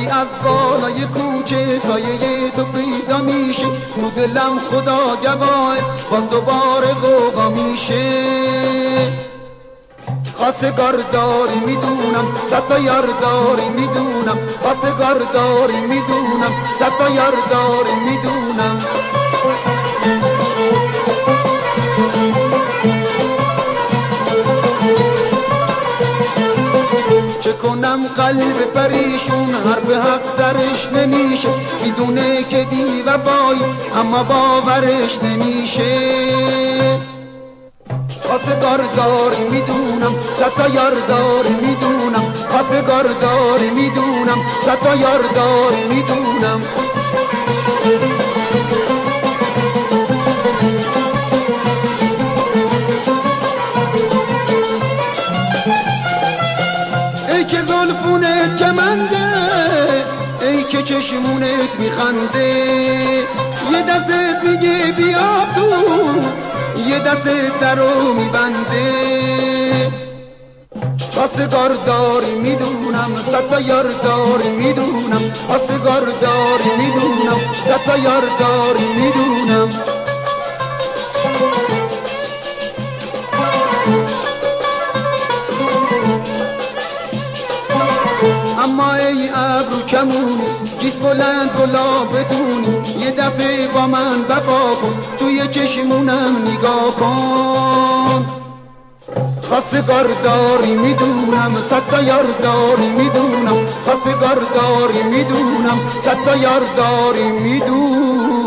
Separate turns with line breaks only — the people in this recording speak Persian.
وقتی از بالای کوچه سایه تو پیدا میشه تو دلم خدا گواه باز دوباره غوغا میشه خواستگار داری میدونم صد تا یار داری میدونم خواستگار داری میدونم صد تا یار داری میدونم چه کنم قلب پریشون حرف حق سرش نمیشه میدونه که بی وفایی اما باورش نمیشه خواستگار داری میدونم صد تا یار داری میدونم خواستگار داری میدونم صد تا یار داری میدونم ای که زلفونت کمنده ای که چشمونت میخنده یه دستت میگه بیا تو یه دستت درو میبنده خواستگار داری میدونم صد تا یار داری میدونم خواستگار داری میدونم صد تا یار داری میدونم اما ای ابرو کمونی جیس بلند گلا بتونی یه دفعه با من وفا کن توی چشمونم نگاه کن خواستگار داری میدونم صد تا یار داری میدونم خواستگار داری میدونم صد تا یار داری میدونم